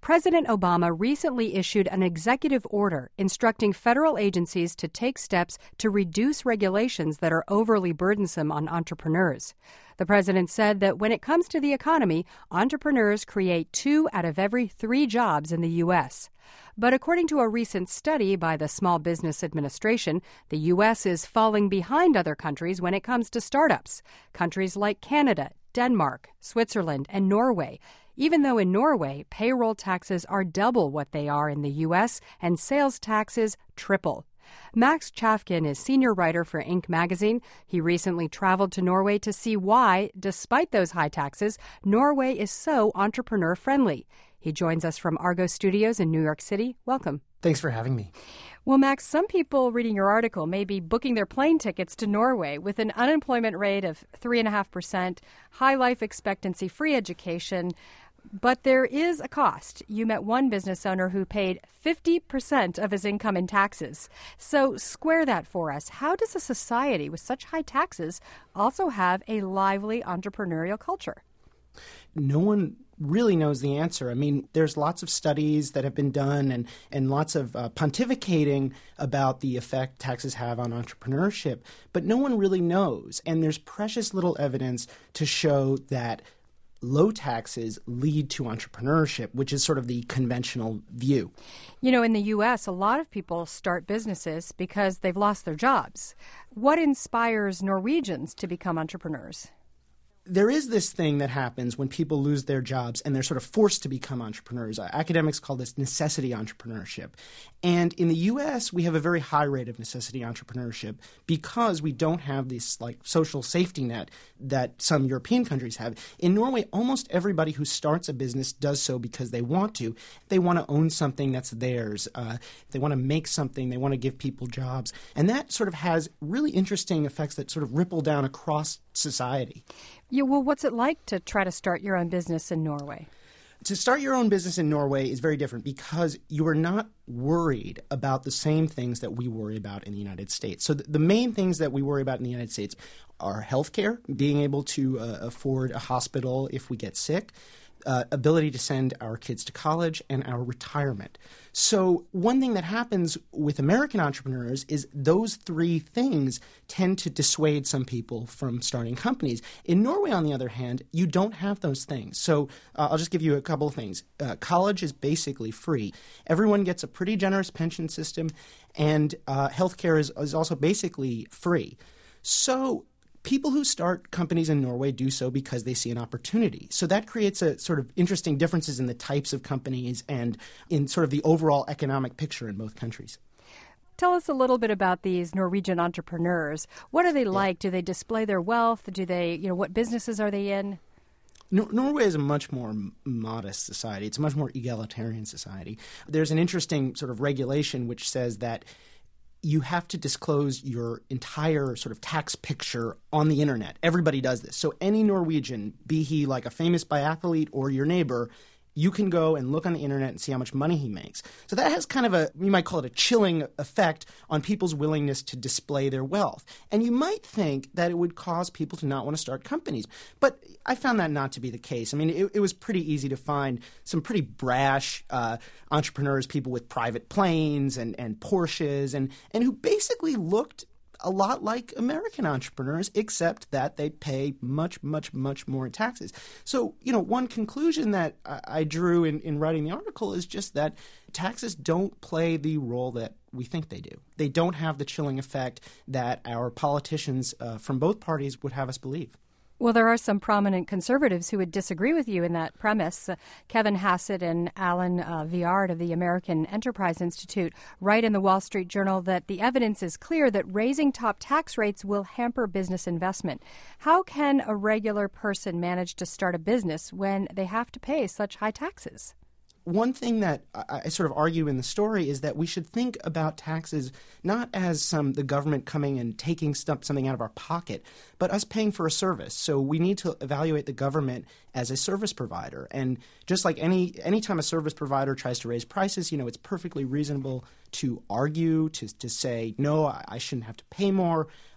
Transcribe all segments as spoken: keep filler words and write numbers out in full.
President Obama recently issued an executive order instructing federal agencies to take steps to reduce regulations that are overly burdensome on entrepreneurs. The president said that when it comes to the economy, entrepreneurs create two out of every three jobs in the U S. But according to a recent study by the Small Business Administration, the U S is falling behind other countries when it comes to startups. Countries like Canada, Denmark, Switzerland, and Norway. Even though in Norway, payroll taxes are double what they are in the U S and sales taxes triple. Max Chafkin is senior writer for Inc magazine. He recently traveled to Norway to see why, despite those high taxes, Norway is so entrepreneur-friendly. He joins us from Argo Studios in New York City. Welcome. Thanks for having me. Well, Max, some people reading your article may be booking their plane tickets to Norway with an unemployment rate of three point five percent, high life expectancy, free education. But there is a cost. You met one business owner who paid fifty percent of his income in taxes. So square that for us. How does a society with such high taxes also have a lively entrepreneurial culture? No one really knows the answer. I mean, there's lots of studies that have been done and, and lots of uh, pontificating about the effect taxes have on entrepreneurship, but no one really knows. And there's precious little evidence to show that low taxes lead to entrepreneurship, which is sort of the conventional view. You know, in the U S, a lot of people start businesses because they've lost their jobs. What inspires Norwegians to become entrepreneurs? There is this thing that happens when people lose their jobs and they're sort of forced to become entrepreneurs. Uh, academics call this necessity entrepreneurship. And in the U S, we have a very high rate of necessity entrepreneurship because we don't have this like social safety net that some European countries have. In Norway, almost everybody who starts a business does so because they want to. They want to own something that's theirs. Uh, they want to make something. They want to give people jobs. And that sort of has really interesting effects that sort of ripple down across society. Yeah, well, what's it like to try to start your own business in Norway? To start your own business in Norway is very different because you are not worried about the same things that we worry about in the United States. So the main things that we worry about in the United States are healthcare, being able to uh, afford a hospital if we get sick, Uh, ability to send our kids to college, and our retirement. So one thing that happens with American entrepreneurs is those three things tend to dissuade some people from starting companies. In Norway, on the other hand, you don't have those things. So uh, I'll just give you a couple of things. Uh, college is basically free. Everyone gets a pretty generous pension system, and uh, healthcare is, is also basically free. So people who start companies in Norway do so because they see an opportunity. So that creates a sort of interesting differences in the types of companies and in sort of the overall economic picture in both countries. Tell us a little bit about these Norwegian entrepreneurs. What are they like? Yeah. Do they display their wealth? Do they, you know, what businesses are they in? Nor- Norway is a much more m- modest society. It's a much more egalitarian society. There's an interesting sort of regulation which says that you have to disclose your entire sort of tax picture on the internet. Everybody does this. So any Norwegian, be he like a famous biathlete or your neighbor, you can go and look on the internet and see how much money he makes. So that has kind of a, you might call it a chilling effect on people's willingness to display their wealth. And you might think that it would cause people to not want to start companies. But I found that not to be the case. I mean, it, it was pretty easy to find some pretty brash uh, entrepreneurs, people with private planes and, and Porsches, and, and who basically looked a lot like American entrepreneurs, except that they pay much, much, much more in taxes. So, you know, one conclusion that I, I drew in, in writing the article is just that taxes don't play the role that we think they do. They don't have the chilling effect that our politicians uh, from both parties would have us believe. Well, there are some prominent conservatives who would disagree with you in that premise. Uh, Kevin Hassett and Alan uh, Viard of the American Enterprise Institute write in the Wall Street Journal that the evidence is clear that raising top tax rates will hamper business investment. How can a regular person manage to start a business when they have to pay such high taxes? One thing that I, I sort of argue in the story is that we should think about taxes not as some the government coming and taking stuff, something out of our pocket, but us paying for a service. So we need to evaluate the government as a service provider. And just like any anytime a service provider tries to raise prices, you know, it's perfectly reasonable to argue, to to say, no, I, I shouldn't have to pay more.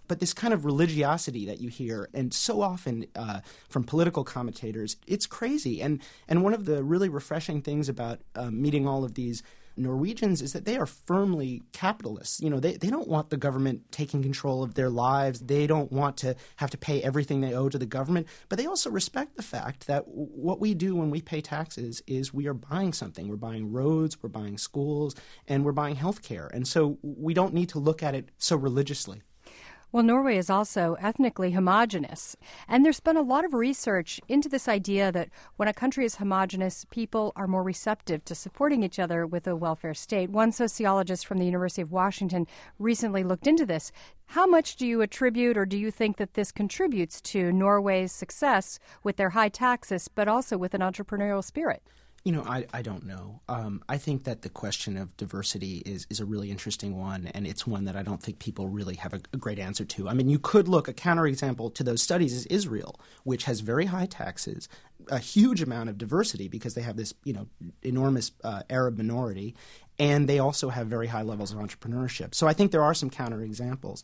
But this kind of religiosity that you hear, and so often uh, from political commentators, it's crazy. And, and one of the really refreshing things about uh, meeting all of these Norwegians is that they are firmly capitalists. You know, they, they don't want the government taking control of their lives. They don't want to have to pay everything they owe to the government. But they also respect the fact that w- what we do when we pay taxes is we are buying something. We're buying roads, we're buying schools, and we're buying health care. And so we don't need to look at it so religiously. Well, Norway is also ethnically homogenous, and there's been a lot of research into this idea that when a country is homogenous, people are more receptive to supporting each other with a welfare state. One sociologist from the University of Washington recently looked into this. How much do you attribute, or do you think that this contributes to Norway's success with their high taxes, but also with an entrepreneurial spirit? You know, I, I don't know. Um, I think that the question of diversity is, is a really interesting one, and it's one that I don't think people really have a, a great answer to. I mean, you could look, a counterexample to those studies is Israel, which has very high taxes, a huge amount of diversity because they have this, you know, enormous uh, Arab minority, and they also have very high levels of entrepreneurship. So I think there are some counterexamples.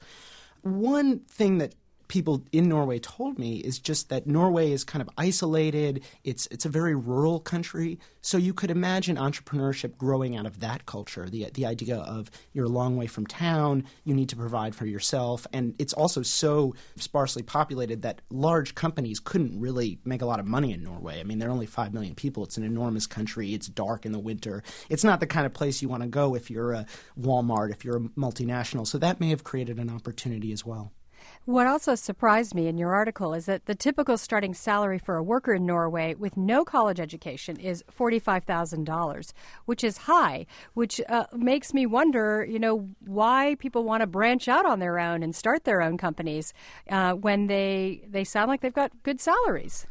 One thing that people in Norway told me is just that Norway is kind of isolated. It's it's a very rural country. So you could imagine entrepreneurship growing out of that culture, the the idea of you're a long way from town, you need to provide for yourself. And it's also so sparsely populated that large companies couldn't really make a lot of money in Norway. I mean, there are only five million people. It's an enormous country. It's dark in the winter. It's not the kind of place you want to go if you're a Walmart, if you're a multinational. So that may have created an opportunity as well. What also surprised me in your article is that the typical starting salary for a worker in Norway with no college education is forty-five thousand dollars, which is high, which uh, makes me wonder, you know, why people want to branch out on their own and start their own companies uh, when they, they sound like they've got good salaries.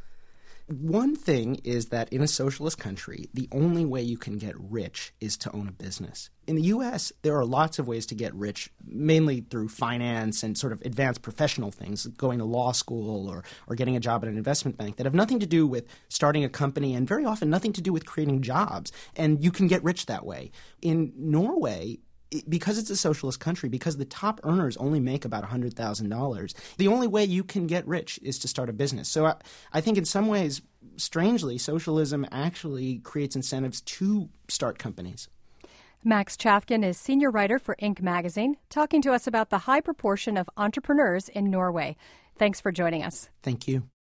One thing is that in a socialist country, the only way you can get rich is to own a business. In the U S, there are lots of ways to get rich, mainly through finance and sort of advanced professional things, going to law school or, or getting a job at an investment bank that have nothing to do with starting a company and very often nothing to do with creating jobs. And you can get rich that way. In Norway, because it's a socialist country, because the top earners only make about one hundred thousand dollars, the only way you can get rich is to start a business. So I, I think in some ways, strangely, socialism actually creates incentives to start companies. Max Chafkin is senior writer for Inc magazine, talking to us about the high proportion of entrepreneurs in Norway. Thanks for joining us. Thank you.